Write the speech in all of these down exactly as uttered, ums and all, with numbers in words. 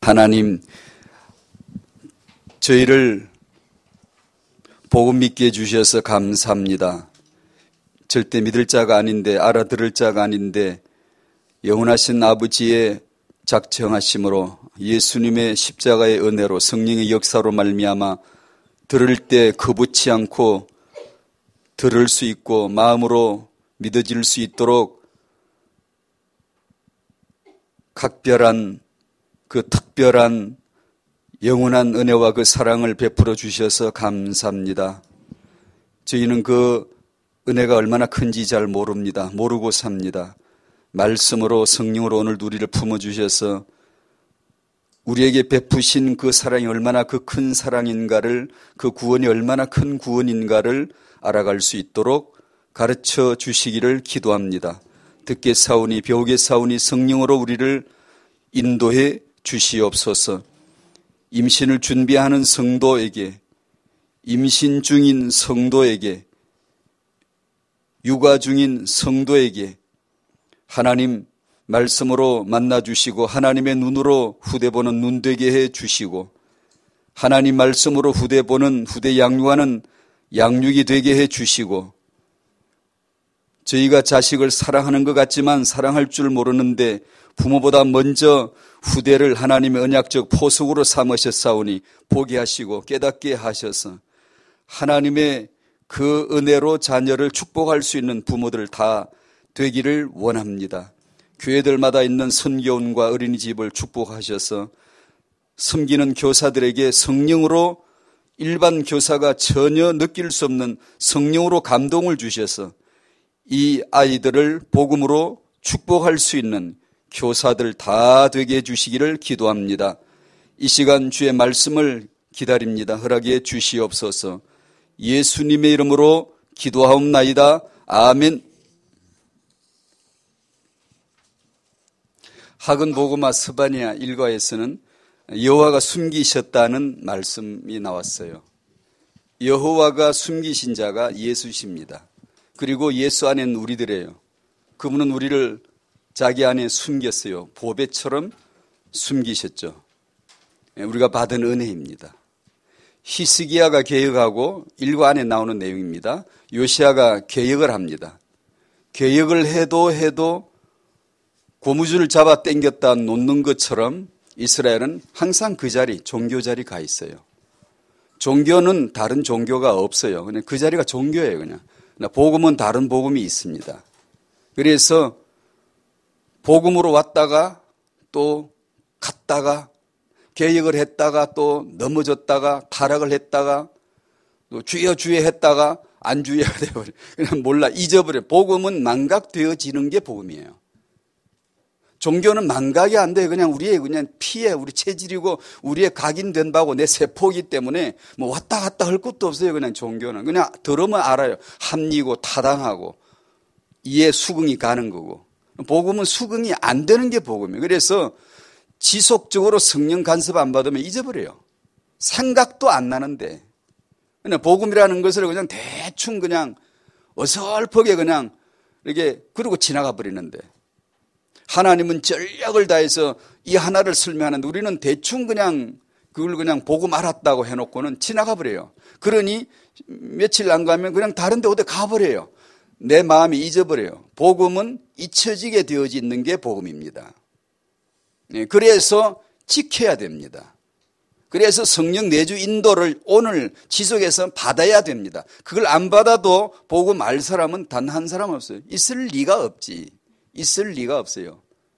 하나님, 저희를 복음 믿게 해주셔서 감사합니다. 절대 믿을 자가 아닌데, 알아들을 자가 아닌데 영원하신 아버지의 작정하심으로 예수님의 십자가의 은혜로 성령의 역사로 말미암아 들을 때 거부치 않고 들을 수 있고 마음으로 믿어질 수 있도록 각별한 그 특별한 영원한 은혜와 그 사랑을 베풀어 주셔서 감사합니다. 저희는 그 은혜가 얼마나 큰지 잘 모릅니다. 모르고 삽니다. 말씀으로 성령으로 오늘 우리를 품어주셔서 우리에게 베푸신 그 사랑이 얼마나 그 큰 사랑인가를, 그 구원이 얼마나 큰 구원인가를 알아갈 수 있도록 가르쳐 주시기를 기도합니다. 듣게 사오니 배우게 사오니 성령으로 우리를 인도해 주시옵소서. 임신을 준비하는 성도에게, 임신 중인 성도에게, 육아 중인 성도에게 하나님 말씀으로 만나주시고 하나님의 눈으로 후대보는 눈되게 해주시고 하나님 말씀으로 후대보는 후대 양육하는 양육이 되게 해주시고 저희가 자식을 사랑하는 것 같지만 사랑할 줄 모르는데 부모보다 먼저 후대를 하나님의 언약적 포석으로 삼으셨사오니 보게 하시고 깨닫게 하셔서 하나님의 그 은혜로 자녀를 축복할 수 있는 부모들 다 되기를 원합니다. 교회들마다 있는 선교원과 어린이집을 축복하셔서 섬기는 교사들에게 성령으로 일반 교사가 전혀 느낄 수 없는 성령으로 감동을 주셔서 이 아이들을 복음으로 축복할 수 있는 교사들 다 되게 해주시기를 기도합니다. 이 시간 주의 말씀을 기다립니다. 허락해 주시옵소서. 예수님의 이름으로 기도하옵나이다. 아멘. 학은보고마 스바냐 일과에서는 여호와가 숨기셨다는 말씀이 나왔어요. 여호와가 숨기신 자가 예수십니다. 그리고 예수 안에는 우리들이에요. 그분은 우리를 자기 안에 숨겼어요. 보배처럼 숨기셨죠. 우리가 받은 은혜입니다. 히스기야가 개혁하고 일과 안에 나오는 내용입니다. 요시야가 개혁을 합니다. 개혁을 해도 해도 고무줄을 잡아 당겼다 놓는 것처럼 이스라엘은 항상 그 자리, 종교 자리 가 있어요. 종교는 다른 종교가 없어요. 그냥 그 자리가 종교예요. 그냥. 복음은 다른 복음이 있습니다. 그래서 복음으로 왔다가 또 갔다가 개혁을 했다가 또 넘어졌다가 타락을 했다가 또 주여 주여 했다가 안 주여가 되어버려. 그냥 몰라 잊어버려. 복음은 망각되어지는 게 복음이에요. 종교는 망각이 안 돼. 그냥 우리의 그냥 피에 우리 체질이고 우리의 각인된 바고 내 세포이기 때문에 뭐 왔다 갔다 할 것도 없어요. 그냥 종교는 그냥 들으면 알아요. 합리고 타당하고 이해 수긍이 가는 거고. 복음은 수긍이 안 되는 게 복음이에요. 그래서 지속적으로 성령 간섭 안 받으면 잊어버려요. 생각도 안 나는데. 그냥 복음이라는 것을 그냥 대충 그냥 어설프게 그냥 이렇게 그러고 지나가 버리는데. 하나님은 전력을 다해서 이 하나를 설명하는데 우리는 대충 그냥 그걸 그냥 복음 알았다고 해놓고는 지나가 버려요. 그러니 며칠 안 가면 그냥 다른 데 어디 가버려요. 내 마음이 잊어버려요. 복음은 잊혀지게 되어져 있는 게 복음입니다. 그래서 지켜야 됩니다. 그래서 성령 내주 인도를 오늘 지속해서 받아야 됩니다. 그걸 안 받아도 복음 알 사람은 단 한 사람 없어요. 있을 리가 없지. 있을 리가 없어요.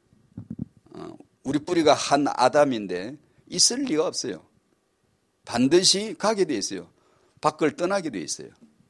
우리 뿌리가 한 아담인데 있을 리가 없어요. 반드시 가게 돼 있어요. 밖을 떠나게 돼 있어요.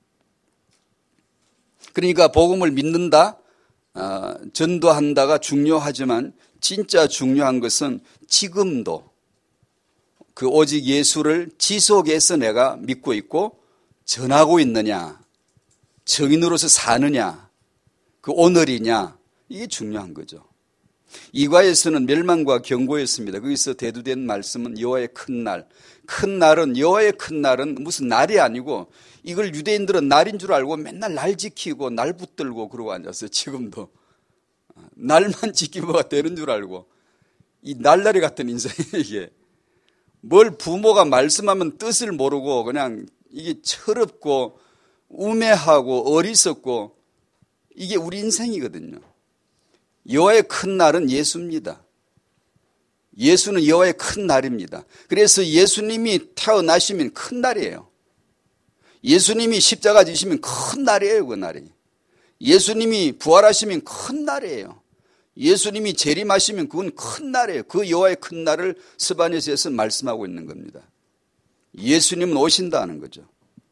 그러니까 복음을 믿는다, 전도한다가 중요하지만 진짜 중요한 것은 지금도 그 오직 예수를 지속해서 내가 믿고 있고 전하고 있느냐, 증인으로서 사느냐, 그 오늘이냐, 이게 중요한 거죠. 이과에서는 멸망과 경고였습니다. 거기서 대두된 말씀은 여호와의 큰 날. 큰 날은 여호와의 큰 날은 무슨 날이 아니고 이걸 유대인들은 날인 줄 알고 맨날 날 지키고 날 붙들고 그러고 앉았어요. 지금도. 날만 지키면 되는 줄 알고. 이 날라리 같은 인생이에요, 이게. 뭘 부모가 말씀하면 뜻을 모르고 그냥 이게 철없고 우매하고 어리석고 이게 우리 인생이거든요. 여호와의 큰 날은 예수입니다. 예수는 여호와의 큰 날입니다. 그래서 예수님이 태어나시면 큰 날이에요. 예수님이 십자가 지시면 큰 날이에요, 그 날이. 예수님이 부활하시면 큰 날이에요. 예수님이 재림하시면 그건 큰 날이에요. 그 여호와의 큰 날을 스바냐서에서 말씀하고 있는 겁니다. 예수님은 오신다는 거죠.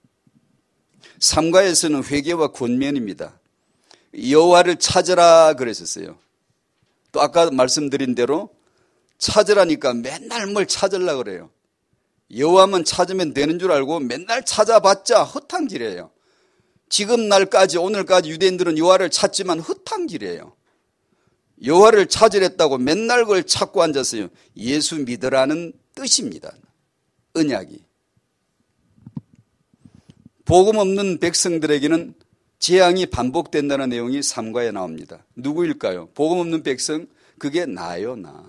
삼가에서는 회개와 권면입니다. 여호와를 찾으라 그랬었어요. 또 아까 말씀드린 대로 찾으라니까 맨날 뭘 찾으려고 그래요. 여호와만 찾으면 되는 줄 알고 맨날 찾아봤자 허탕질이에요. 지금 날까지 오늘까지 유대인들은 여호와를 찾지만 허탕질이에요. 여호와를 찾으랬다고 맨날 그걸 찾고 앉았어요. 예수 믿으라는 뜻입니다. 언약이. 복음 없는 백성들에게는 재앙이 반복된다는 내용이 삼가에 나옵니다. 누구일까요? 복음 없는 백성, 그게 나요, 나.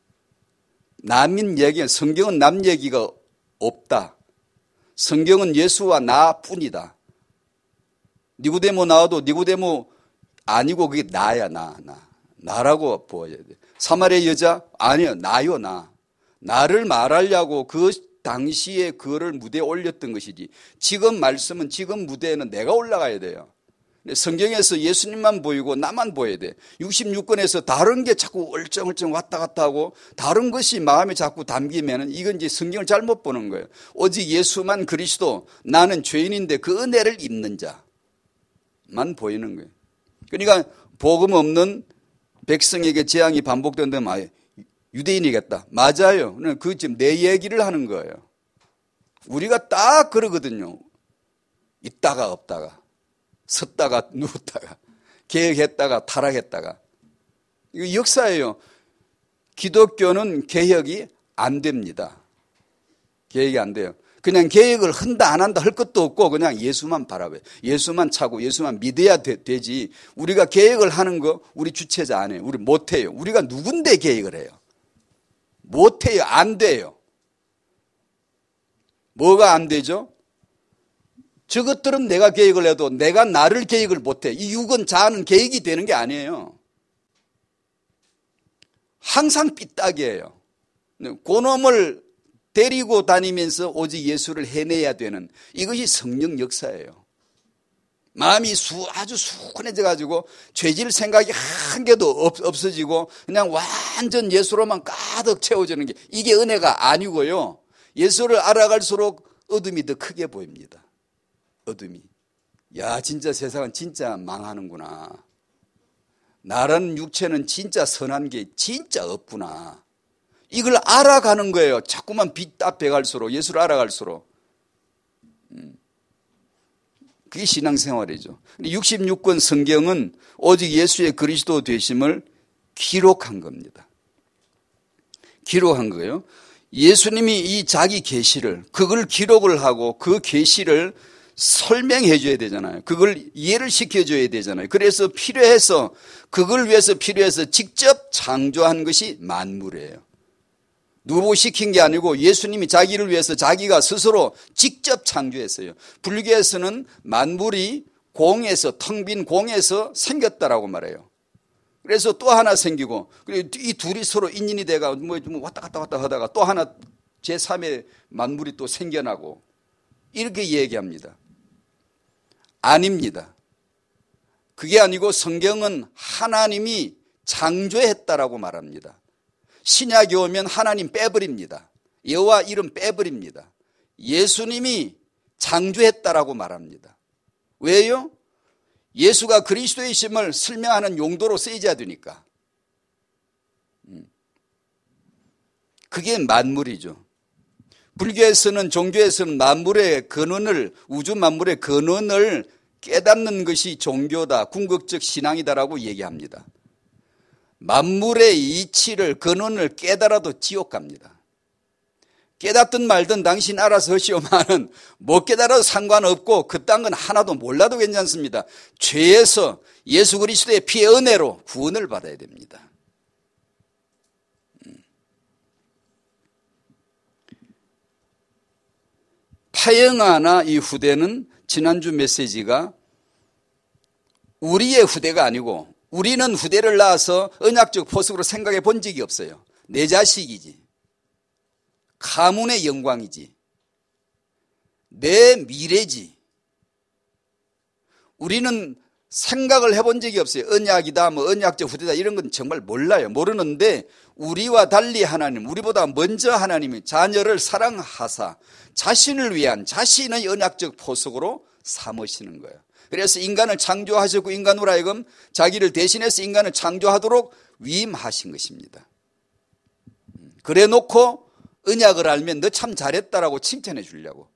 남인 얘기, 성경은 남 얘기가 없다. 성경은 예수와 나뿐이다. 니고데모 나와도 니고데모 아니고 그게 나야, 나, 나. 나라고 보아야 돼. 사마리아 여자, 아니요, 나요, 나. 나를 말하려고 그 당시에 그를 무대에 올렸던 것이지. 지금 말씀은 지금 무대에는 내가 올라가야 돼요. 성경에서 예수님만 보이고 나만 보여야 돼. 육십육 권에서 다른 게 자꾸 얼쩡얼쩡 왔다 갔다 하고 다른 것이 마음에 자꾸 담기면 이건 이제 성경을 잘못 보는 거예요. 오직 예수만 그리스도, 나는 죄인인데 그 은혜를 입는 자만 보이는 거예요. 그러니까 복음 없는 백성에게 재앙이 반복된다면 아예 유대인이겠다. 맞아요. 그 지금 내 얘기를 하는 거예요. 우리가 딱 그러거든요. 있다가 없다가, 섰다가 누웠다가, 개혁했다가 타락했다가. 이거 역사예요. 기독교는 개혁이 안 됩니다. 개혁이 안 돼요. 그냥 개혁을 한다 안 한다 할 것도 없고 그냥 예수만 바라봐요. 예수만 차고 예수만 믿어야 되, 되지. 우리가 개혁을 하는 거 우리 주체자 안 해요. 우리 못해요. 우리가 누군데 개혁을 해요. 못해요. 안 돼요. 뭐가 안 되죠? 저것들은 내가 계획을 해도 내가 나를 계획을 못해. 이 육은 자아는 계획이 되는 게 아니에요. 항상 삐딱이에요. 그놈을 데리고 다니면서 오직 예수를 해내야 되는 이것이 성령 역사예요. 마음이 수, 아주 수근해져 가지고 죄질 생각이 한 개도 없, 없어지고 그냥 완전 예수로만 가득 채워지는 게 이게 은혜가 아니고요. 예수를 알아갈수록 어둠이 더 크게 보입니다. 어둠이. 야, 진짜 세상은 진짜 망하는구나. 나라는 육체는 진짜 선한 게 진짜 없구나. 이걸 알아가는 거예요. 자꾸만 빛 앞에 갈수록, 예수를 알아갈수록. 그게 신앙생활이죠. 육십육 권 성경은 오직 예수의 그리스도 되심을 기록한 겁니다. 기록한 거예요. 예수님이 이 자기 계시를, 그걸 기록을 하고 그 계시를 설명해 줘야 되잖아요. 그걸 이해를 시켜줘야 되잖아요. 그래서 필요해서, 그걸 위해서 필요해서 직접 창조한 것이 만물이에요. 누구 시킨 게 아니고 예수님이 자기를 위해서 자기가 스스로 직접 창조했어요. 불교에서는 만물이 공에서, 텅 빈 공에서 생겼다라고 말해요. 그래서 또 하나 생기고, 그리고 이 둘이 서로 인연이 돼가 뭐 왔다 갔다 왔다 하다가 또 하나 제삼의 만물이 또 생겨나고, 이렇게 얘기합니다. 아닙니다. 그게 아니고 성경은 하나님이 창조했다라고 말합니다. 신약에 오면 하나님 빼버립니다. 여호와 이름 빼버립니다. 예수님이 창조했다라고 말합니다. 왜요? 예수가 그리스도이심을 설명하는 용도로 쓰여져야 되니까. 그게 만물이죠. 불교에서는, 종교에서는 만물의 근원을, 우주 만물의 근원을 깨닫는 것이 종교다, 궁극적 신앙이다라고 얘기합니다. 만물의 이치를, 근원을 깨달아도 지옥 갑니다. 깨닫든 말든 당신 알아서 하시오만은 못 깨달아도 상관없고 그딴 건 하나도 몰라도 괜찮습니다. 죄에서 예수 그리스도의 피의 은혜로 구원을 받아야 됩니다. 태영아나 이 후대는 지난주 메시지가 우리의 후대가 아니고 우리는 후대를 낳아서 언약적 포석으로 생각해 본 적이 없어요. 내 자식이지. 가문의 영광이지. 내 미래지. 우리는 생각을 해본 적이 없어요. 언약이다, 뭐 언약적 후대다 이런 건 정말 몰라요. 모르는데 우리와 달리 하나님, 우리보다 먼저 하나님이 자녀를 사랑하사 자신을 위한 자신의 언약적 포석으로 삼으시는 거예요. 그래서 인간을 창조하셨고 인간으로 하여금 자기를 대신해서 인간을 창조하도록 위임하신 것입니다. 그래 놓고 언약을 알면 너 참 잘했다라고 칭찬해 주려고.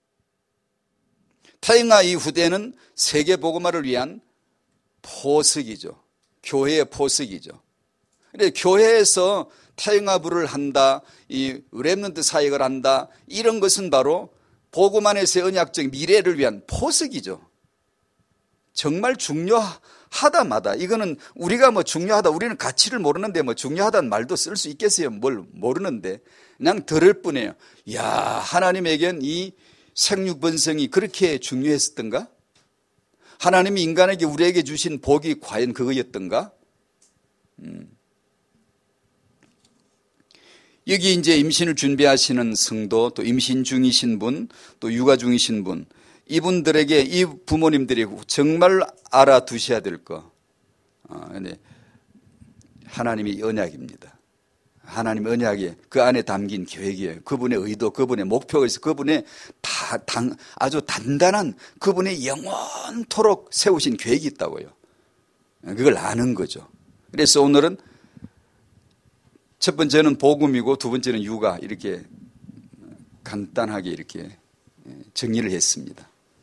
태영아 이 후대는 세계 복음화를 위한 포석이죠. 교회의 포석이죠. 그런데 교회에서 태영아부를 한다, 이 렘넌트 사역을 한다, 이런 것은 바로 복음 안에서의 언약적 미래를 위한 포석이죠. 정말 중요하다마다 이거는 우리가 뭐 중요하다, 우리는 가치를 모르는데 뭐 중요하다는 말도 쓸 수 있겠어요. 뭘 모르는데 그냥 들을 뿐이에요. 이야, 하나님에겐 이 생육번성이 그렇게 중요했었던가? 하나님이 인간에게 우리에게 주신 복이 과연 그거였던가? 음. 여기 이제 임신을 준비하시는 성도, 또 임신 중이신 분, 또 육아 중이신 분, 이분들에게 이 부모님들이 정말 알아두셔야 될 거. 어, 근데 하나님의 언약입니다. 하나님의 언약이 그 안에 담긴 계획이에요. 그분의 의도, 그분의 목표가 있어. 그분의 다, 당, 아주 단단한 그분의 영원토록 세우신 계획이 있다고요. 그걸 아는 거죠. 그래서 오늘은 첫 번째는 복음이고 두 번째는 육아, 이렇게 간단하게 이렇게 정리를 했습니다.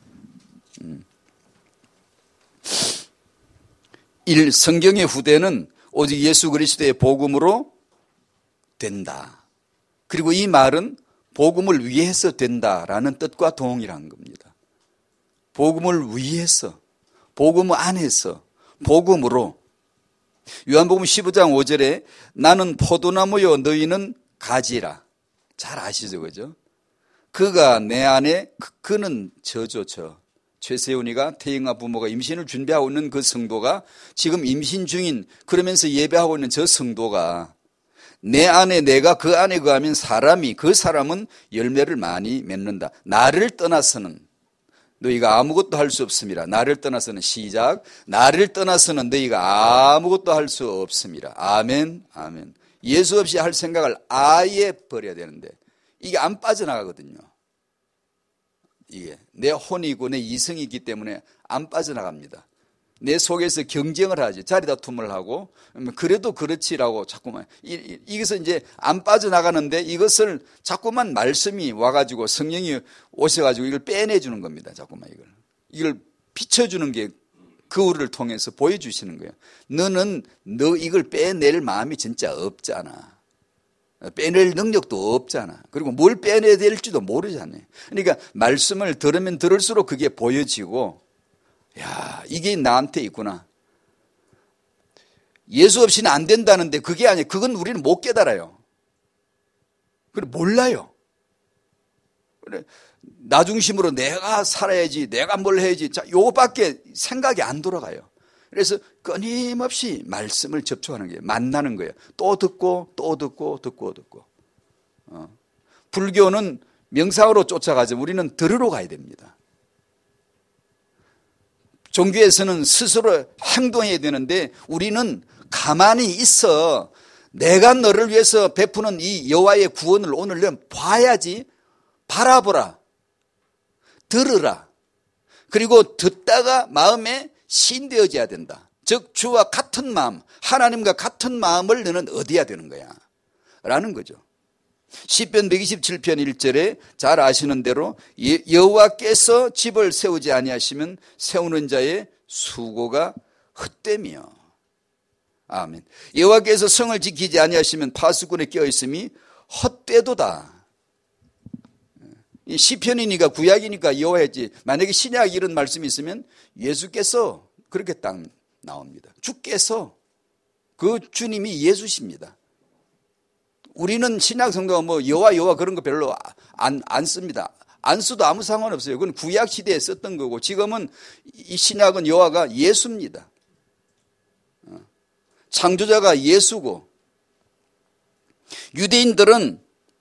일, 성경의 후대는 오직 예수 그리스도의 복음으로 된다. 그리고 이 말은 복음을 위해서 된다라는 뜻과 동일한 겁니다. 복음을 위해서, 복음 안에서, 복음으로. 요한복음 십오 장 오 절에 나는 포도나무요 너희는 가지라. 잘 아시죠, 그죠? 그가 내 안에, 그는 저죠, 저. 최세훈이가 태영아 부모가 임신을 준비하고 있는 그 성도가 지금 임신 중인, 그러면서 예배하고 있는 저 성도가 내 안에, 내가 그 안에 거하면 사람이, 그 사람은 열매를 많이 맺는다. 나를 떠나서는 너희가 아무것도 할 수 없습니다. 나를 떠나서는, 시작, 나를 떠나서는 너희가 아무것도 할 수 없습니다. 아멘, 아멘. 예수 없이 할 생각을 아예 버려야 되는데 이게 안 빠져나가거든요. 이게 내 혼이고 내 이성이 있기 때문에 안 빠져나갑니다. 내 속에서 경쟁을 하지, 자리 다툼을 하고, 그래도 그렇지라고 자꾸만, 이, 이것은 이제 안 빠져나가는데 이것을 자꾸만 말씀이 와가지고 성령이 오셔가지고 이걸 빼내주는 겁니다. 자꾸만 이걸. 이걸 비춰주는 게 거울을 통해서 보여주시는 거예요. 너는 너 이걸 빼낼 마음이 진짜 없잖아. 빼낼 능력도 없잖아. 그리고 뭘 빼내야 될지도 모르잖아요. 그러니까 말씀을 들으면 들을수록 그게 보여지고, 야, 이게 나한테 있구나. 예수 없이는 안 된다는데 그게 아니에요. 그건 우리는 못 깨달아요. 그래, 몰라요. 그래, 나 중심으로 내가 살아야지, 내가 뭘 해야지. 자, 요거밖에 생각이 안 돌아가요. 그래서 끊임없이 말씀을 접촉하는 거예요. 만나는 거예요. 또 듣고, 또 듣고, 듣고, 듣고. 어. 불교는 명상으로 쫓아가죠. 우리는 들으러 가야 됩니다. 종교에서는 스스로 행동해야 되는데 우리는 가만히 있어. 내가 너를 위해서 베푸는 이 여호와의 구원을 오늘 넌 봐야지. 바라보라. 들으라. 그리고 듣다가 마음에 신되어져야 된다. 즉 주와 같은 마음, 하나님과 같은 마음을 너는 얻어야 되는 거야 라는 거죠. 시편 백이십칠 편 일 절에 잘 아시는 대로 여호와께서 집을 세우지 아니하시면 세우는 자의 수고가 헛되며, 아멘. 여호와께서 성을 지키지 아니하시면 파수꾼에 껴있음이 헛되도다. 이 시편이니까 구약이니까 여호와였지. 만약에 신약 이런 말씀이 있으면 예수께서 그렇게 딱 나옵니다. 주께서, 그 주님이 예수십니다. 우리는 신약 성도가 뭐 여호와 여호와 그런 거 별로 안, 안 씁니다. 안 써도 아무 상관없어요. 그건 구약 시대에 썼던 거고 지금은 이 신약은 여호와가 예수입니다. 창조자가 예수고 유대인들은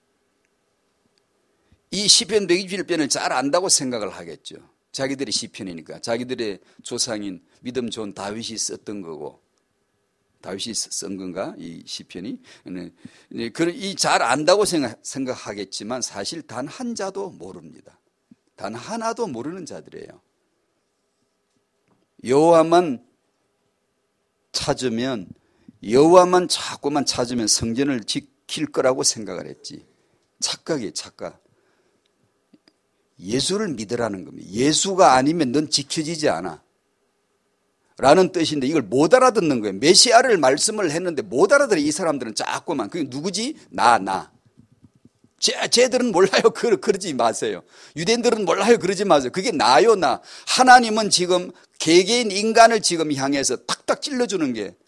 이 시편 백이십일 편을 잘 안다고 생각을 하겠죠. 자기들의 시편이니까 자기들의 조상인 믿음 좋은 다윗이 썼던 거고 다윗이 쓴 건가 이 시편이 이 잘 안다고 생각, 생각하겠지만 사실 단 한 자도 모릅니다. 단 하나도 모르는 자들이에요. 여호와만 찾으면 여호와만 자꾸만 찾으면 성전을 지킬 거라고 생각을 했지. 착각이에요, 착각. 예수를 믿으라는 겁니다. 예수가 아니면 넌 지켜지지 않아 라는 뜻인데 이걸 못 알아듣는 거예요. 메시아를 말씀을 했는데 못 알아들어. 이 사람들은 자꾸만. 그게 누구지? 나, 나. 쟤, 쟤들은 몰라요. 그, 그러지 마세요. 유대인들은 몰라요. 그러지 마세요. 그게 나요, 나. 하나님은 지금 개개인 인간을 지금 향해서 탁탁 찔러주는 게.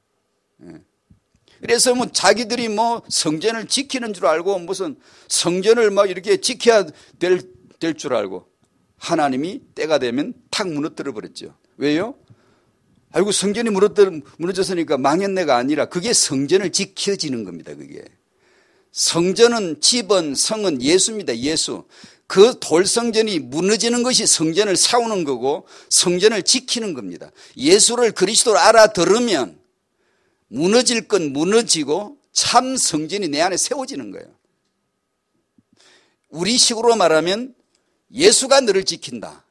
그래서 뭐 자기들이 뭐 성전을 지키는 줄 알고 무슨 성전을 막 이렇게 지켜야 될, 될 줄 알고 하나님이 때가 되면 탁 무너뜨려 버렸죠. 왜요? 아이고 성전이 무너졌으니까 망했네가 아니라 그게 성전을 지켜지는 겁니다. 그게 성전은 집은 성은 예수입니다. 예수. 그 돌성전이 무너지는 것이 성전을 세우는 거고 성전을 지키는 겁니다. 예수를 그리스도로 알아들으면 무너질 건 무너지고 참 성전이 내 안에 세워지는 거예요. 우리 식으로 말하면 예수가 너를 지킨다.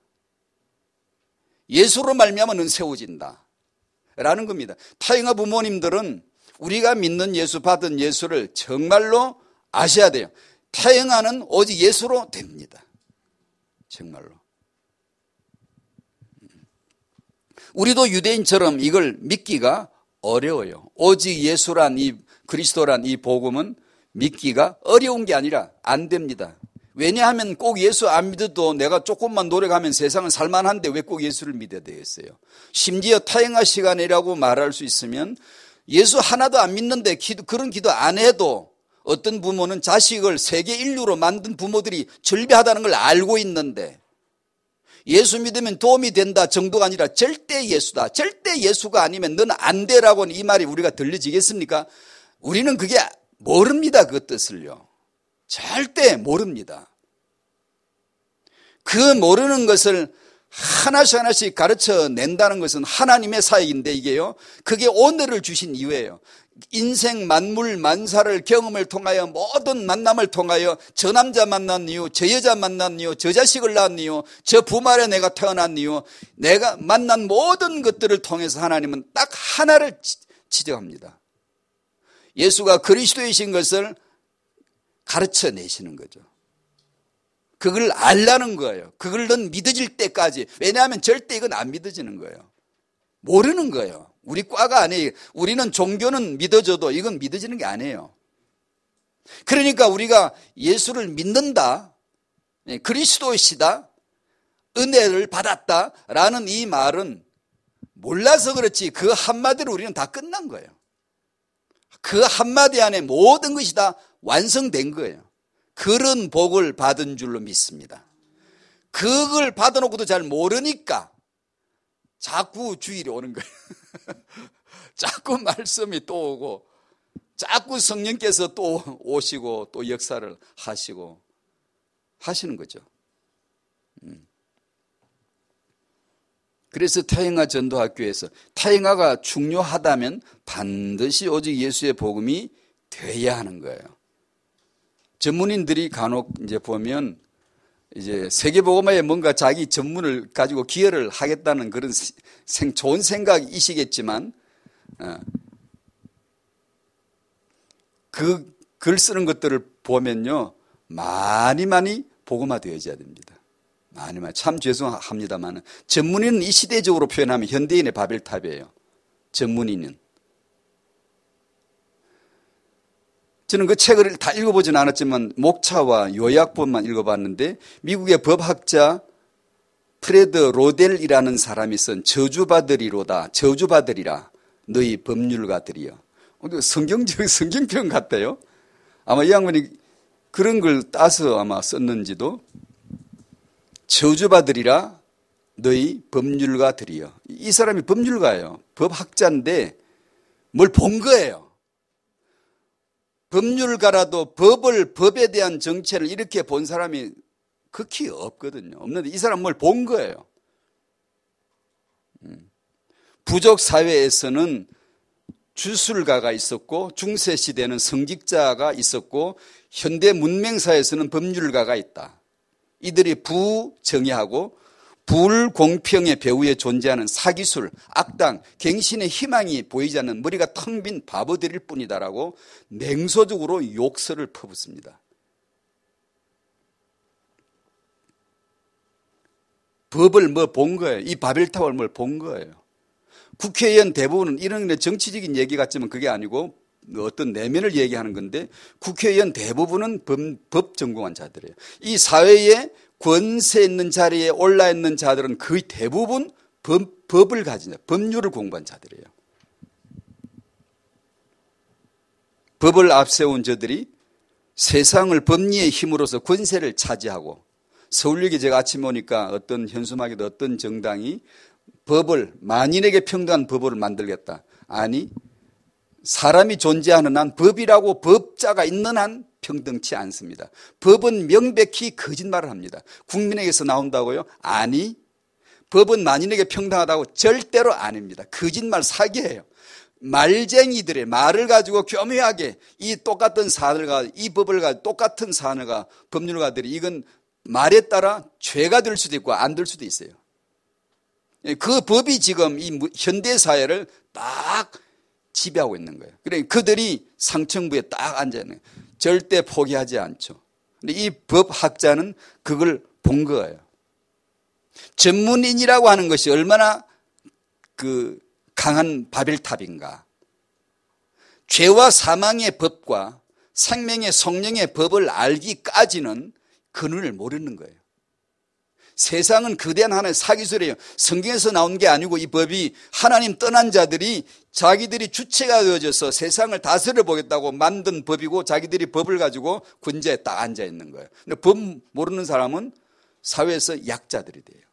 예수로 말미암아 너는 세워진다 라는 겁니다. 타영아 부모님들은 우리가 믿는 예수, 받은 예수를 정말로 아셔야 돼요. 타영아는 오직 예수로 됩니다. 정말로. 우리도 유대인처럼 이걸 믿기가 어려워요. 오직 예수란 이 그리스도란 이 복음은 믿기가 어려운 게 아니라 안 됩니다. 왜냐하면 꼭 예수 안 믿어도 내가 조금만 노력하면 세상은 살만한데 왜 꼭 예수를 믿어야 되겠어요. 심지어 타영아 시간이라고 말할 수 있으면 예수 하나도 안 믿는데 기도, 그런 기도 안 해도 어떤 부모는 자식을 세계 인류로 만든 부모들이 절비하다는 걸 알고 있는데 예수 믿으면 도움이 된다 정도가 아니라 절대 예수다. 절대 예수가 아니면 넌 안 돼라고는 이 말이 우리가 들려지겠습니까? 우리는 그게 모릅니다. 그 뜻을요. 절대 모릅니다. 그 모르는 것을 하나씩 하나씩 가르쳐 낸다는 것은 하나님의 사역인데 이게요. 그게 오늘을 주신 이유예요. 인생 만물 만사를 경험을 통하여 모든 만남을 통하여 저 남자 만난 이유, 저 여자 만난 이유, 저 자식을 낳은 이유, 저 부말에 내가 태어난 이유, 내가 만난 모든 것들을 통해서 하나님은 딱 하나를 지적합니다. 예수가 그리스도이신 것을 가르쳐 내시는 거죠. 그걸 알라는 거예요. 그걸 넌 믿어질 때까지. 왜냐하면 절대 이건 안 믿어지는 거예요. 모르는 거예요. 우리 과가 아니에요. 우리는 종교는 믿어져도 이건 믿어지는 게 아니에요. 그러니까 우리가 예수를 믿는다, 그리스도이시다, 은혜를 받았다라는 이 말은 몰라서 그렇지 그 한마디로 우리는 다 끝난 거예요. 그 한마디 안에 모든 것이 다 완성된 거예요. 그런 복을 받은 줄로 믿습니다. 그걸 받아놓고도 잘 모르니까 자꾸 주일이 오는 거예요. 자꾸 말씀이 또 오고 자꾸 성령께서 또 오시고 또 역사를 하시고 하시는 거죠. 그래서 타영아 전도학교에서 타영아가 중요하다면 반드시 오직 예수의 복음이 돼야 하는 거예요. 전문인들이 간혹 이제 보면 이제 세계복음화에 뭔가 자기 전문을 가지고 기여를 하겠다는 그런 생, 좋은 생각이시겠지만 어, 그 글 쓰는 것들을 보면요 많이 많이 복음화 되어져야 됩니다. 많이 많이 참 죄송합니다만 전문인은 이 시대적으로 표현하면 현대인의 바벨탑이에요. 전문인은. 저는 그 책을 다 읽어보진 않았지만 목차와 요약본만 읽어봤는데 미국의 법학자 프레드 로델이라는 사람이 쓴 저주받으리로다. 저주받으리라. 너희 법률가들이여. 성경적 성경편 같아요. 아마 이 양반이 그런 걸 따서 아마 썼는지도 저주받으리라 너희 법률가들이여. 이 사람이 법률가예요. 법학자인데 뭘 본 거예요. 법률가라도 법을, 법에 대한 정체를 이렇게 본 사람이 극히 없거든요. 없는데 이 사람 뭘 본 거예요. 부족 사회에서는 주술가가 있었고 중세시대는 성직자가 있었고 현대 문명사에서는 법률가가 있다. 이들이 부정의하고 불공평의 배후에 존재하는 사기술, 악당, 갱신의 희망이 보이지 않는 머리가 텅 빈 바보들일 뿐이다라고 냉소적으로 욕설을 퍼붓습니다. 법을 뭐 본 거예요. 이 바벨탑을 뭘 본 거예요. 국회의원 대부분은 이런 정치적인 얘기 같지만 그게 아니고 어떤 내면을 얘기하는 건데 국회의원 대부분은 법, 법 전공한 자들이에요. 이 사회에 권세 있는 자리에 올라 있는 자들은 거의 대부분 법, 법을 가진 자, 법률을 공부한 자들이에요. 법을 앞세운 저들이 세상을 법리의 힘으로서 권세를 차지하고 서울역에 제가 아침에 오니까 어떤 현수막에도 어떤 정당이 법을 만인에게 평등한 법을 만들겠다. 아니 사람이 존재하는 한 법이라고 법자가 있는 한 평등치 않습니다. 법은 명백히 거짓말을 합니다. 국민에게서 나온다고요? 아니 법은 만인에게 평등하다고 절대로 아닙니다. 거짓말 사기예요. 말쟁이들의 말을 가지고 교묘하게 이 똑같은 사안을 가 이 법을 가지고 똑같은 사안을 가 법률가들이 이건 말에 따라 죄가 될 수도 있고 안 될 수도 있어요. 그 법이 지금 이 현대 사회를 딱 지배하고 있는 거예요. 그러니까 그들이 상층부에 딱 앉아 있는 거예요. 절대 포기하지 않죠. 근데 이 법학자는 그걸 본 거예요. 전문인이라고 하는 것이 얼마나 그 강한 바벨탑인가. 죄와 사망의 법과 생명의 성령의 법을 알기까지는 근원을 모르는 거예요. 세상은 거대한 하나의 사기술이에요. 성경에서 나온 게 아니고 이 법이 하나님 떠난 자들이 자기들이 주체가 되어져서 세상을 다스려 보겠다고 만든 법이고 자기들이 법을 가지고 군자에 딱 앉아 있는 거예요. 근데 법 모르는 사람은 사회에서 약자들이 돼요.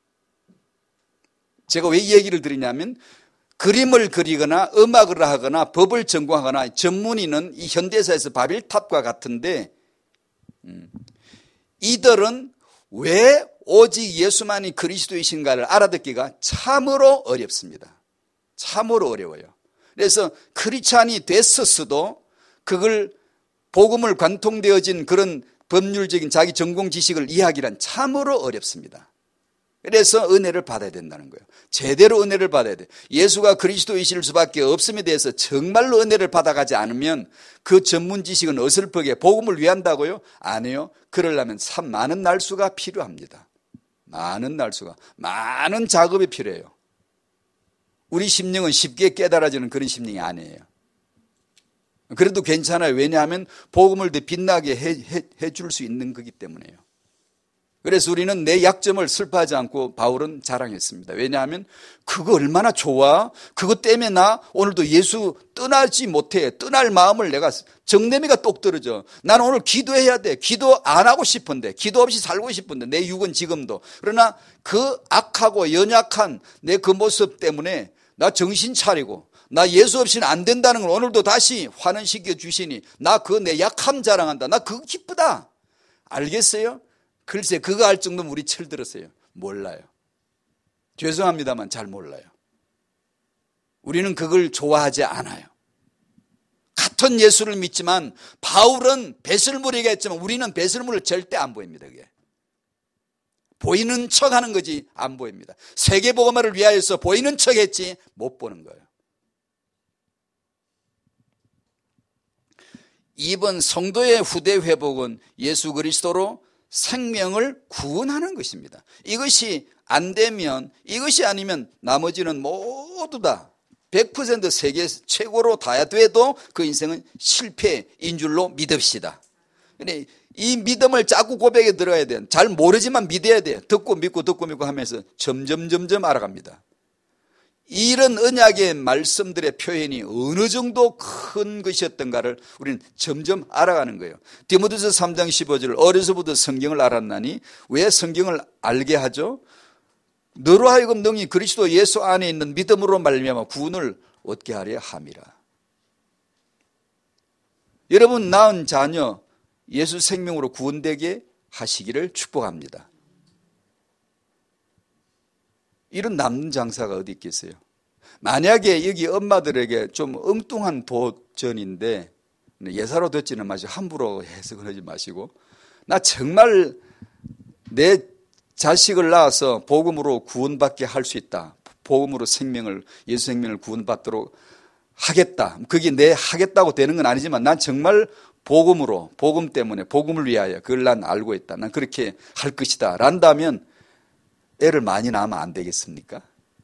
제가 왜 이 얘기를 드리냐면 그림을 그리거나 음악을 하거나 법을 전공하거나 전문의는 이 현대사에서 바벨탑과 같은데 음, 이들은 왜 오직 예수만이 그리스도이신가를 알아듣기가 참으로 어렵습니다. 참으로 어려워요. 그래서 크리스찬이 됐었어도 그걸 복음을 관통되어진 그런 법률적인 자기 전공 지식을 이해하기란 참으로 어렵습니다. 그래서 은혜를 받아야 된다는 거예요. 제대로 은혜를 받아야 돼요. 예수가 그리스도이실 수밖에 없음에 대해서 정말로 은혜를 받아가지 않으면 그 전문 지식은 어설프게 복음을 위한다고요? 아니요. 그러려면 참 많은 날수가 필요합니다. 많은 날수가. 많은 작업이 필요해요. 우리 심령은 쉽게 깨달아지는 그런 심령이 아니에요. 그래도 괜찮아요. 왜냐하면 복음을 더 빛나게 해, 해, 해줄 수 있는 거기 때문에요. 그래서 우리는 내 약점을 슬퍼하지 않고 바울은 자랑했습니다. 왜냐하면 그거 얼마나 좋아. 그것 때문에 나 오늘도 예수 떠나지 못해. 떠날 마음을 내가 정내미가 똑 떨어져. 나는 오늘 기도해야 돼. 기도 안 하고 싶은데 기도 없이 살고 싶은데 내 육은 지금도. 그러나 그 악하고 연약한 내 그 모습 때문에 나 정신 차리고 나 예수 없이는 안 된다는 걸 오늘도 다시 환원시켜 주시니 나 그 내 약함 자랑한다. 나 그거 기쁘다. 알겠어요? 글쎄 그거 알 정도면 우리 철들었어요. 몰라요. 죄송합니다만 잘 몰라요. 우리는 그걸 좋아하지 않아요. 같은 예수를 믿지만 바울은 배설물이가 있지만 우리는 배설물을 절대 안 보입니다. 그게. 보이는 척하는 거지 안 보입니다. 세계복음화를 위하여서 보이는 척했지 못 보는 거예요. 이번 성도의 후대 회복은 예수 그리스도로 생명을 구원하는 것입니다. 이것이 안 되면 이것이 아니면 나머지는 모두 다 백 퍼센트 세계 최고로 다 돼도 그 인생은 실패인 줄로 믿읍시다. 이 믿음을 자꾸 고백에 들어가야 돼요. 잘 모르지만 믿어야 돼요. 듣고 믿고 듣고 믿고 하면서 점점 점점 알아갑니다. 이런 언약의 말씀들의 표현이 어느 정도 큰 것이었던가를 우리는 점점 알아가는 거예요. 디모데서 삼 장 십오 절 어려서부터 성경을 알았나니 왜 성경을 알게 하죠? 너로 하여금 능히 그리스도 예수 안에 있는 믿음으로 말미암아 구원을 얻게 하려 함이라. 여러분 낳은 자녀 예수 생명으로 구원되게 하시기를 축복합니다. 이런 남는 장사가 어디 있겠어요? 만약에 여기 엄마들에게 좀 엉뚱한 도전인데 예사로 듣지는 마시고 함부로 해석을 하지 마시고 나 정말 내 자식을 낳아서 복음으로 구원받게 할 수 있다. 복음으로 생명을 예수 생명을 구원받도록 하겠다. 그게 내 하겠다고 되는 건 아니지만 난 정말 복음으로 복음 때문에 복음을 위하여 그걸 난 알고 있다. 난 그렇게 할 것이다. 란다면 애를 많이 낳으면 안 되겠습니까?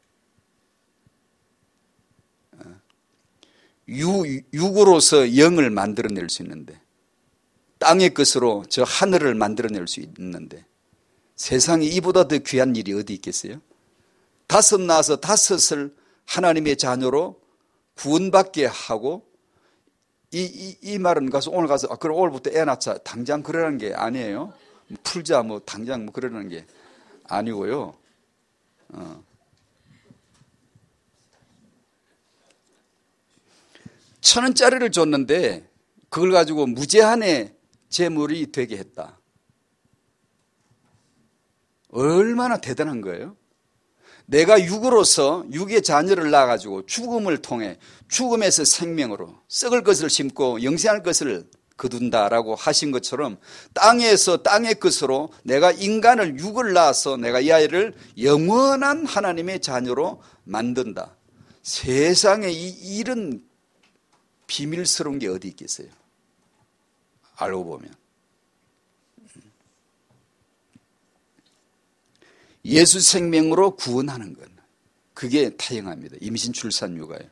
유, 육으로서 영을 만들어낼 수 있는데 땅의 것으로 저 하늘을 만들어낼 수 있는데 세상에 이보다 더 귀한 일이 어디 있겠어요? 다섯 낳아서 다섯을 하나님의 자녀로 구원받게 하고 이, 이, 이 말은 가서 오늘 가서 아, 그럼 오늘부터 애 낳자 당장 그러라는 게 아니에요. 풀자 뭐 당장 뭐 그러라는 게 아니고요. 어. 천 원짜리를 줬는데 그걸 가지고 무제한의 재물이 되게 했다. 얼마나 대단한 거예요? 내가 육으로서 육의 자녀를 낳아가지고 죽음을 통해 죽음에서 생명으로 썩을 것을 심고 영생할 것을 거둔다라고 하신 것처럼 땅에서 땅의 것으로 내가 인간을 육을 낳아서 내가 이 아이를 영원한 하나님의 자녀로 만든다. 세상에 이, 이런 비밀스러운 게 어디 있겠어요? 알고 보면. 예수 생명으로 구원하는 것. 그게 타영합니다. 임신, 출산, 육아예요.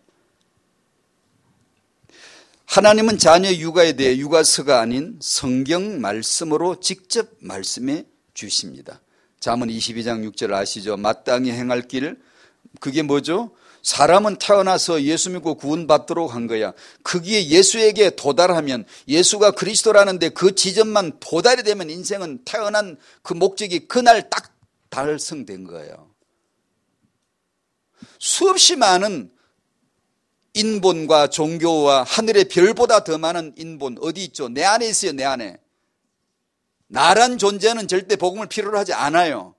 하나님은 자녀 육아에 대해 육아서가 아닌 성경 말씀으로 직접 말씀해 주십니다. 잠언 이십이 장 육 절 아시죠? 마땅히 행할 길. 그게 뭐죠? 사람은 태어나서 예수 믿고 구원받도록 한 거야. 거기에 예수에게 도달하면 예수가 그리스도라는데 그 지점만 도달이 되면 인생은 태어난 그 목적이 그날 딱 달성된 거예요. 수없이 많은 인본과 종교와 하늘의 별보다 더 많은 인본 어디 있죠? 내 안에 있어요. 내 안에. 나란 존재는 절대 복음을 필요로 하지 않아요.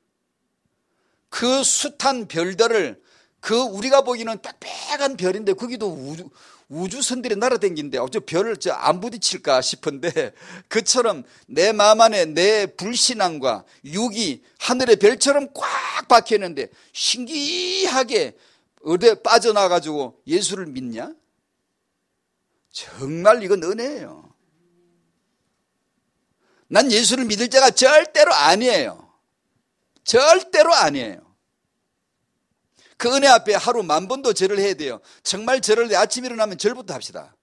그 숱한 별들을 그 우리가 보기에는 빽빽한 별인데 거기도 우주, 우주선들이 날아다니는데 어째 별을 저 안 부딪힐까 싶은데 그처럼 내 마음 안에 내 불신앙과 육이 하늘의 별처럼 꽉 박혀 있는데 신기하게 어디에 빠져나가지고 예수를 믿냐? 정말 이건 은혜예요. 난 예수를 믿을 자가 절대로 아니에요. 절대로 아니에요. 그 은혜 앞에 하루 만 번도 절을 해야 돼요. 정말 절을 해. 아침 일어나면 절부터 합시다.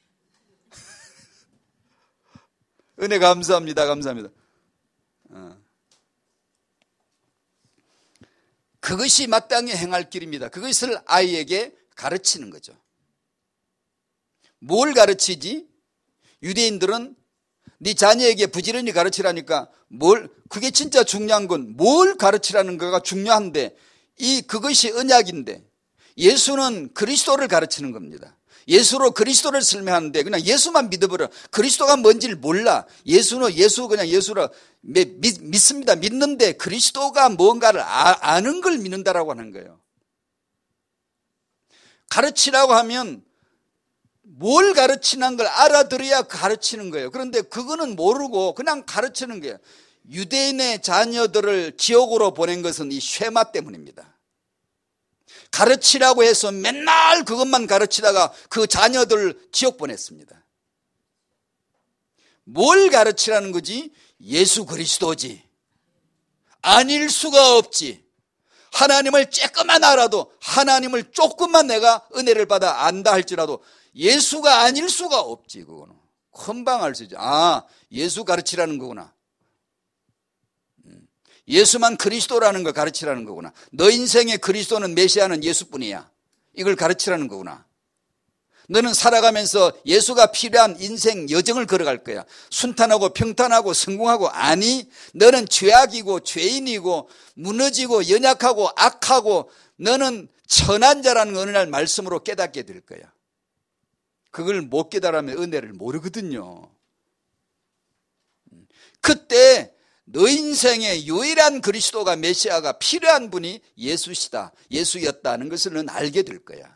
은혜 감사합니다. 감사합니다. 어. 그것이 마땅히 행할 길입니다. 그것을 아이에게 가르치는 거죠. 뭘 가르치지? 유대인들은 네 자녀에게 부지런히 가르치라니까 뭘 그게 진짜 중요한 건 뭘 가르치라는 거가 중요한데 이 그것이 언약인데 예수는 그리스도를 가르치는 겁니다. 예수로 그리스도를 설명하는데 그냥 예수만 믿어버려. 그리스도가 뭔지를 몰라. 예수는 예수 그냥 예수라 믿, 믿습니다. 믿는데 그리스도가 뭔가를 아, 아는 걸 믿는다라고 하는 거예요. 가르치라고 하면 뭘 가르치는 걸 알아들어야 가르치는 거예요. 그런데 그거는 모르고 그냥 가르치는 거예요. 유대인의 자녀들을 지옥으로 보낸 것은 이 쉐마 때문입니다. 가르치라고 해서 맨날 그것만 가르치다가 그 자녀들 지옥 보냈습니다. 뭘 가르치라는 거지? 예수 그리스도지. 아닐 수가 없지. 하나님을 조금만 알아도 하나님을 조금만 내가 은혜를 받아 안다 할지라도 예수가 아닐 수가 없지. 그거는 금방 알 수 있지. 아, 예수 가르치라는 거구나. 예수만 그리스도라는 걸 가르치라는 거구나. 너 인생의 그리스도는 메시아는 예수뿐이야. 이걸 가르치라는 거구나. 너는 살아가면서 예수가 필요한 인생 여정을 걸어갈 거야. 순탄하고 평탄하고 성공하고. 아니, 너는 죄악이고 죄인이고 무너지고 연약하고 악하고 너는 천한 자라는 어느 날 말씀으로 깨닫게 될 거야. 그걸 못 깨달으면 은혜를 모르거든요. 그때 너 인생의 유일한 그리스도가 메시아가 필요한 분이 예수시다, 예수였다는 것을 넌 알게 될 거야.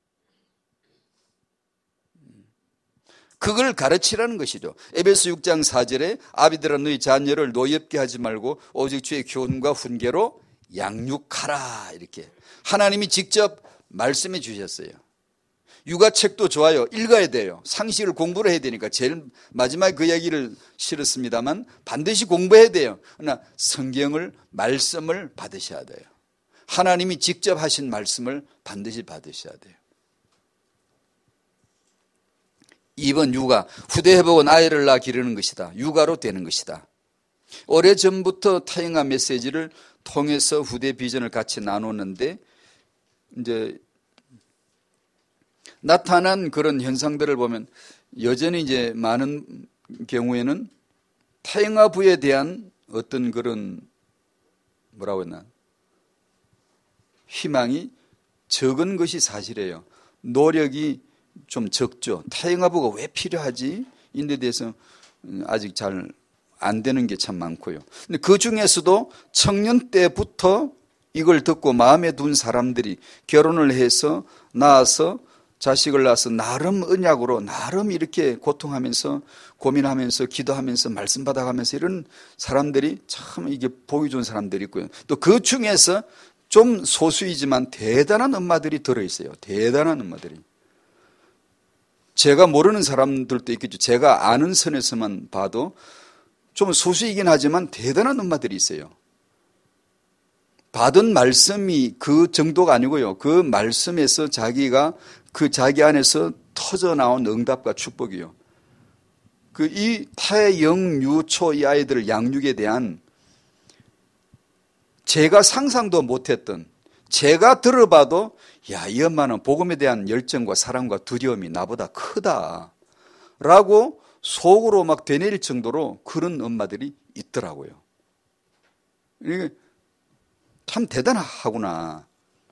그걸 가르치라는 것이죠. 에베소 육 장 사 절에 아비들아 너희 자녀를 노엽게 하지 말고 오직 주의 교훈과 훈계로 양육하라, 이렇게 하나님이 직접 말씀해 주셨어요. 육아책도 좋아요. 읽어야 돼요. 상식을 공부를 해야 되니까. 제일 마지막에 그 얘기를 실었습니다만 반드시 공부해야 돼요. 그러나 성경을, 말씀을 받으셔야 돼요. 하나님이 직접 하신 말씀을 반드시 받으셔야 돼요. 이 번 육아, 후대 회복은 아이를 낳아 기르는 것이다. 육아로 되는 것이다. 오래전부터 타인과 메시지를 통해서 후대 비전을 같이 나눴는데 이제 나타난 그런 현상들을 보면 여전히 이제 많은 경우에는 타인화부에 대한 어떤 그런 뭐라고 했나 희망이 적은 것이 사실이에요. 노력이 좀 적죠. 타인화부가 왜 필요하지? 인데 대해서 아직 잘 안 되는 게 참 많고요. 근데 그 중에서도 청년 때부터 이걸 듣고 마음에 둔 사람들이 결혼을 해서 낳아서 자식을 낳아서 나름 언약으로 나름 이렇게 고통하면서 고민하면서 기도하면서 말씀 받아가면서 이런 사람들이 참 이게 보기 좋은 사람들이 있고요. 또 그 중에서 좀 소수이지만 대단한 엄마들이 들어있어요. 대단한 엄마들이. 제가 모르는 사람들도 있겠죠. 제가 아는 선에서만 봐도 좀 소수이긴 하지만 대단한 엄마들이 있어요. 받은 말씀이 그 정도가 아니고요. 그 말씀에서 자기가 그 자기 안에서 터져 나온 응답과 축복이요. 그 이 태영유초 이 아이들 양육에 대한 제가 상상도 못했던, 제가 들어봐도 야, 이 엄마는 복음에 대한 열정과 사랑과 두려움이 나보다 크다라고 속으로 막 되뇌일 정도로 그런 엄마들이 있더라고요. 이게 참 대단하구나.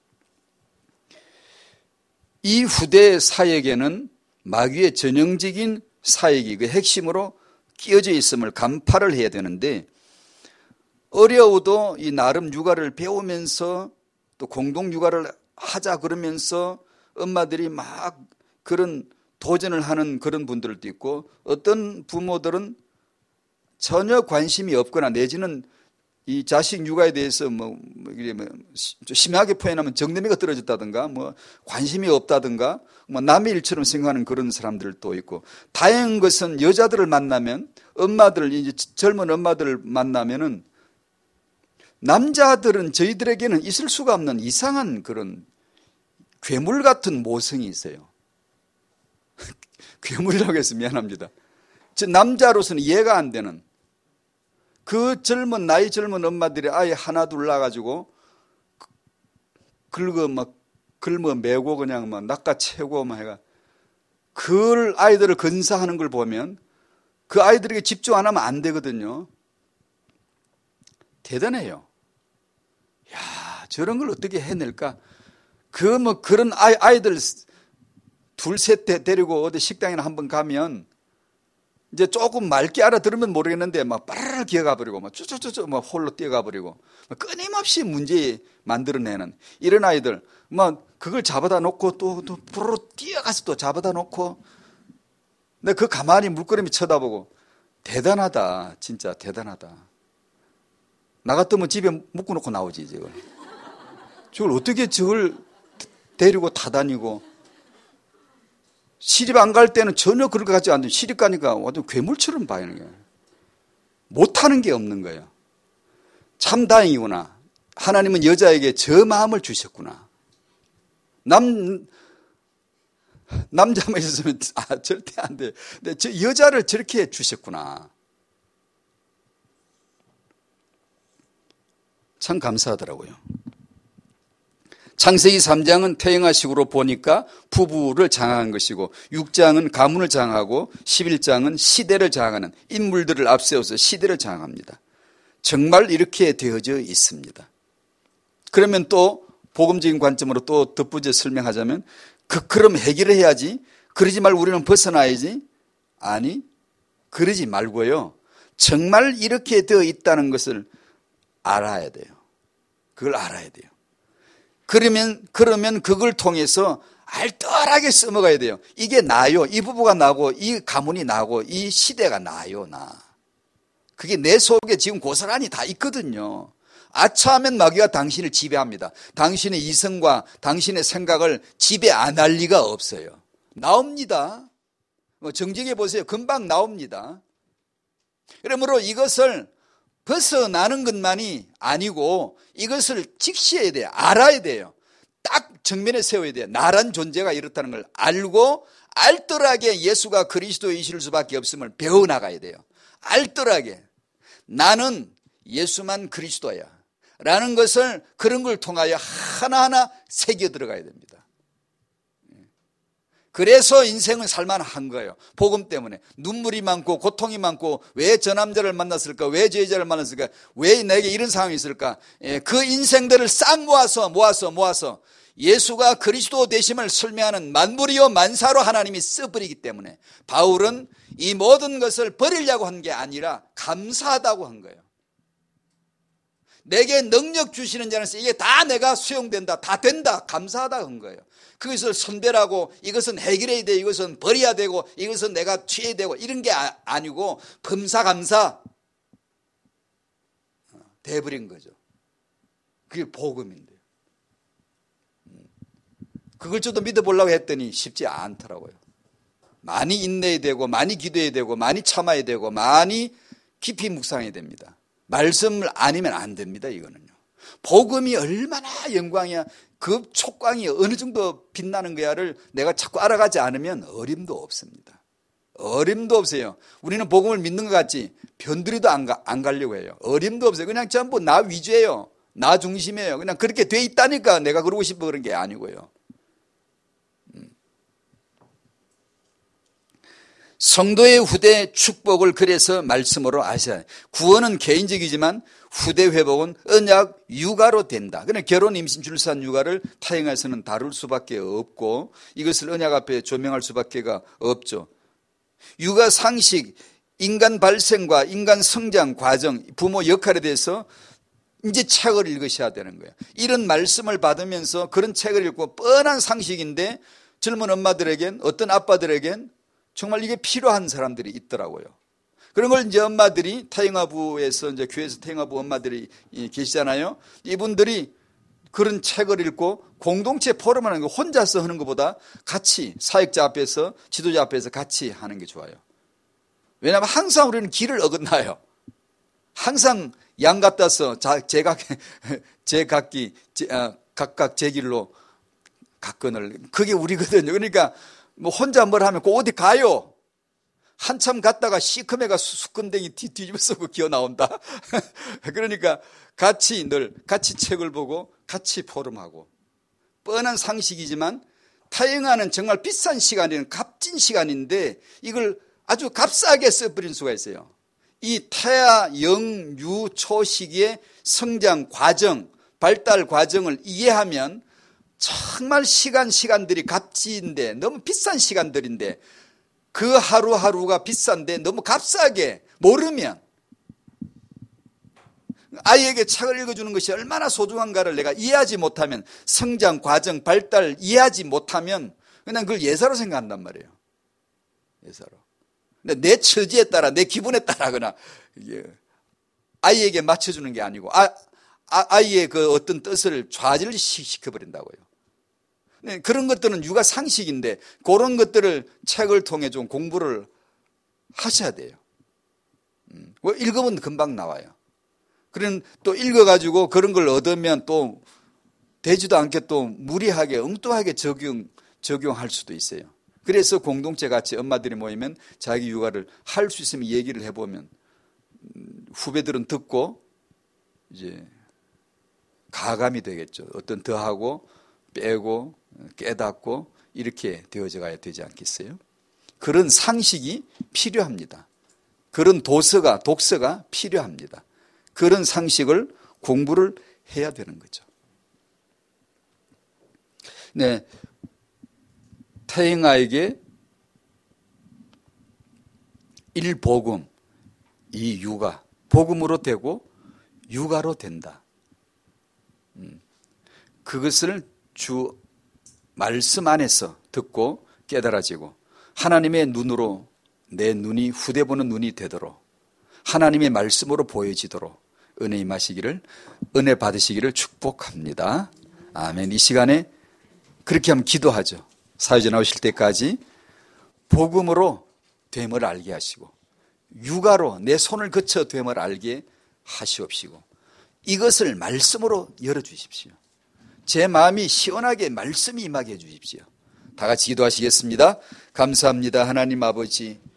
이 후대 사역에는 마귀의 전형적인 사역이 그 핵심으로 끼어져 있음을 간파를 해야 되는데 어려워도 이 나름 육아를 배우면서 또 공동 육아를 하자 그러면서 엄마들이 막 그런 도전을 하는 그런 분들도 있고 어떤 부모들은 전혀 관심이 없거나 내지는 이 자식 육아에 대해서 뭐, 뭐, 심하게 표현하면 정내미가 떨어졌다든가 뭐 관심이 없다든가 뭐 남의 일처럼 생각하는 그런 사람들도 있고 다행한 것은 여자들을 만나면 엄마들, 이제 젊은 엄마들을 만나면은 남자들은 저희들에게는 있을 수가 없는 이상한 그런 괴물 같은 모성이 있어요. 괴물이라고 해서 미안합니다. 저 남자로서는 이해가 안 되는 그 젊은 나이 젊은 엄마들이 아이 하나 둘 낳아가지고 긁어 막 긁어 매고 그냥 막 낚아채고 막 해가 그 아이들을 건사하는 걸 보면 그 아이들에게 집중 안 하면 안 되거든요. 대단해요. 야, 저런 걸 어떻게 해낼까? 그 뭐 그런 아이, 아이들 둘, 셋 데리고 어디 식당이나 한번 가면 이제 조금 맑게 알아들으면 모르겠는데 막 빠르르 기어가 버리고 막 쭈쭈쭈쭈 막 홀로 뛰어가 버리고 끊임없이 문제 만들어내는 이런 아이들 막 그걸 잡아다 놓고 또 또 부르르 뛰어가서 또 잡아다 놓고 근데 그 가만히 물끄러미 쳐다보고 대단하다. 진짜 대단하다. 나 같으면 집에 묶어놓고 나오지 저걸. 저걸 어떻게 저걸 데리고 타다니고 시집 안 갈 때는 전혀 그럴 것 같지 않는데 시집 가니까 완전 괴물처럼 봐요. 못하는 게 없는 거예요. 참 다행이구나. 하나님은 여자에게 저 마음을 주셨구나. 남, 남자만 있었으면 아, 절대 안 돼. 근데 저 여자를 저렇게 주셨구나. 참 감사하더라고요. 창세기 삼 장은 태영아식으로 보니까 부부를 장악한 것이고 육 장은 가문을 장악하고 십일 장은 시대를 장악하는 인물들을 앞세워서 시대를 장악합니다. 정말 이렇게 되어져 있습니다. 그러면 또 복음적인 관점으로 또 덧붙여 설명하자면 그, 그럼 해결을 해야지. 그러지 말고 우리는 벗어나야지. 아니, 그러지 말고요. 정말 이렇게 되어 있다는 것을 알아야 돼요. 그걸 알아야 돼요. 그러면, 그러면 그걸 통해서 알뜰하게 써먹어야 돼요. 이게 나요. 이 부부가 나고, 이 가문이 나고, 이 시대가 나요, 나. 그게 내 속에 지금 고스란히 다 있거든요. 아차하면 마귀가 당신을 지배합니다. 당신의 이성과 당신의 생각을 지배 안 할 리가 없어요. 나옵니다. 정직해 보세요. 금방 나옵니다. 그러므로 이것을 벗어나는 것만이 아니고 이것을 직시해야 돼요. 알아야 돼요. 딱 정면에 세워야 돼요. 나란 존재가 이렇다는 걸 알고 알뜰하게 예수가 그리스도이실 수밖에 없음을 배워나가야 돼요. 알뜰하게 나는 예수만 그리스도야 라는 것을 그런 걸 통하여 하나하나 새겨 들어가야 됩니다. 그래서 인생은 살만한 거예요. 복음 때문에 눈물이 많고 고통이 많고 왜 저 남자를 만났을까, 왜 저 여자를 만났을까, 왜 내게 이런 상황이 있을까. 그 인생들을 싹 모아서 모아서 모아서 예수가 그리스도 되심을 설명하는 만물이요 만사로 하나님이 써버리기 때문에 바울은 이 모든 것을 버리려고 한 게 아니라 감사하다고 한 거예요. 내게 능력 주시는 자는 이게 다 내가 수용된다, 다 된다, 감사하다 한 거예요. 그것을 선별하고 이것은 해결해야 돼, 이것은 버려야 되고 이것은 내가 취해야 되고 이런 게 아니고 범사감사 돼버린 거죠. 그게 복음인데요. 그걸 저도 믿어보려고 했더니 쉽지 않더라고요. 많이 인내해야 되고 많이 기도해야 되고 많이 참아야 되고 많이 깊이 묵상해야 됩니다. 말씀을 아니면 안 됩니다. 이거는요. 복음이 얼마나 영광이야. 그 촉광이 어느 정도 빛나는 거야를 내가 자꾸 알아가지 않으면 어림도 없습니다. 어림도 없어요. 우리는 복음을 믿는 것 같지 변두리도 안, 가, 안 가려고 해요. 어림도 없어요. 그냥 전부 나 위주예요. 나 중심이에요. 그냥 그렇게 돼 있다니까 내가 그러고 싶어 그런 게 아니고요. 음. 성도의 후대 축복을 그래서 말씀으로 아셔야 해요. 구원은 개인적이지만 후대 회복은 언약 육아로 된다. 그러나 결혼, 임신, 출산, 육아를 타행해서는 다룰 수밖에 없고 이것을 언약 앞에 조명할 수밖에 없죠. 육아 상식, 인간 발생과 인간 성장 과정, 부모 역할에 대해서 이제 책을 읽으셔야 되는 거예요. 이런 말씀을 받으면서 그런 책을 읽고 뻔한 상식인데 젊은 엄마들에겐 어떤 아빠들에겐 정말 이게 필요한 사람들이 있더라고요. 그런 걸 이제 엄마들이 태영아부에서 이제 교회에서 태영아부 엄마들이 계시잖아요. 이분들이 그런 책을 읽고 공동체 포럼을 하는 거 혼자서 하는 것보다 같이 사역자 앞에서 지도자 앞에서 같이 하는 게 좋아요. 왜냐하면 항상 우리는 길을 어긋나요. 항상 양 같아서 제각 제각기 각각 제 길로 갔건을 그게 우리거든요. 그러니까 뭐 혼자 뭘 하면 꼭 어디 가요. 한참 갔다가 시커매가 수건댕이 뒤집어 쓰고 기어 나온다. 그러니까 같이 늘 같이 책을 보고 같이 포럼하고 뻔한 상식이지만 타영하는 정말 비싼 시간이는 값진 시간인데 이걸 아주 값싸게 써버린 수가 있어요. 이 태아 영유 초시기의 성장 과정, 발달 과정을 이해하면 정말 시간 시간들이 값진데 너무 비싼 시간들인데 그 하루하루가 비싼데 너무 값싸게 모르면 아이에게 책을 읽어주는 것이 얼마나 소중한가를 내가 이해하지 못하면 성장 과정 발달 이해하지 못하면 그냥 그걸 예사로 생각한단 말이에요. 예사로. 근데 내 처지에 따라 내 기분에 따라거나 아이에게 맞춰주는 게 아니고 아, 아, 아이의 그 어떤 뜻을 좌절시켜버린다고요. 그런 것들은 육아 상식인데 그런 것들을 책을 통해 좀 공부를 하셔야 돼요. 읽으면 금방 나와요. 그런 또 읽어가지고 그런 걸 얻으면 또 되지도 않게 또 무리하게 엉뚱하게 적용, 적용할 수도 있어요. 그래서 공동체 같이 엄마들이 모이면 자기 육아를 할 수 있으면 얘기를 해보면 후배들은 듣고 이제 가감이 되겠죠. 어떤 더하고 빼고 깨닫고 이렇게 되어져 가야 되지 않겠어요? 그런 상식이 필요합니다. 그런 도서가, 독서가 필요합니다. 그런 상식을 공부를 해야 되는 거죠. 네, 태영아에게 일복음, 이 육아, 복음으로 되고 육아로 된다. 음, 그것을 주 말씀 안에서 듣고 깨달아지고 하나님의 눈으로 내 눈이 후대 보는 눈이 되도록 하나님의 말씀으로 보여지도록 은혜 임하시기를, 은혜 받으시기를 축복합니다. 아멘. 이 시간에 그렇게 한번 기도하죠. 사회자 나오실 때까지 복음으로 됨을 알게 하시고 육아로 내 손을 거쳐 됨을 알게 하시옵시고 이것을 말씀으로 열어주십시오. 제 마음이 시원하게 말씀이 임하게 해주십시오. 다 같이 기도하시겠습니다. 감사합니다. 하나님 아버지,